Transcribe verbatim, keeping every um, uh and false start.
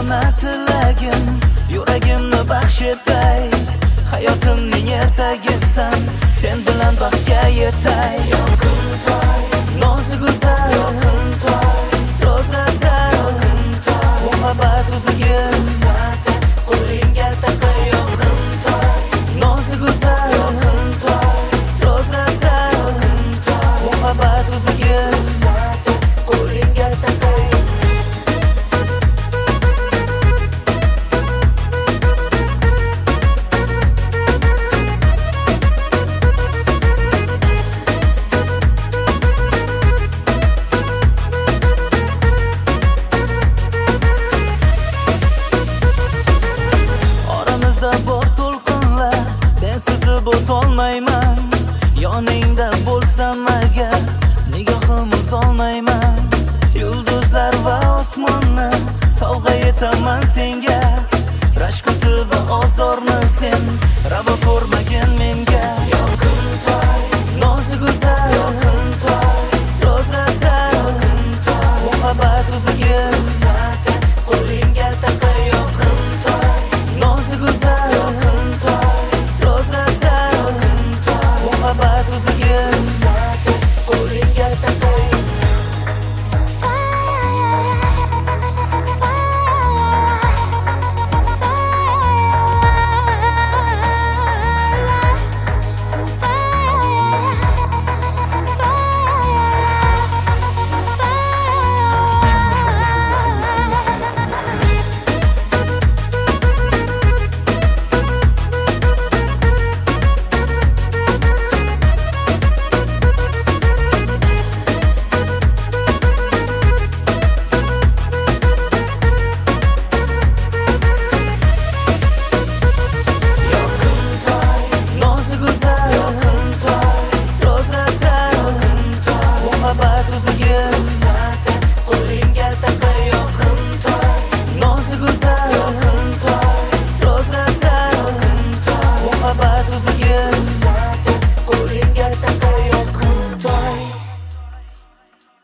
yana tilagim, yuragimni baxsh etay. Hayotimning ertagisan, sen bilan baxtga yetay. Yoqimtoy, nozik go'zal, yoqimtoy, so'zlasang yoqimtoy, muhabbat o'ziga ruxsat, qo'lingga taqay. Yoqimtoy, nozik go'zal, yoqimtoy, so'zlasang yoqimtoy, muhabbat o'ziga ruxsat, qo'lingga taqay. Bor to'lqinlar, men suzib o'tolmayman. Yoningda bo'lsam agar, nigohim uzolmayman. Yulduzlar va osmonni sovg'a etaman senga. Rashk va ozorni sen ravo ko'rmagin men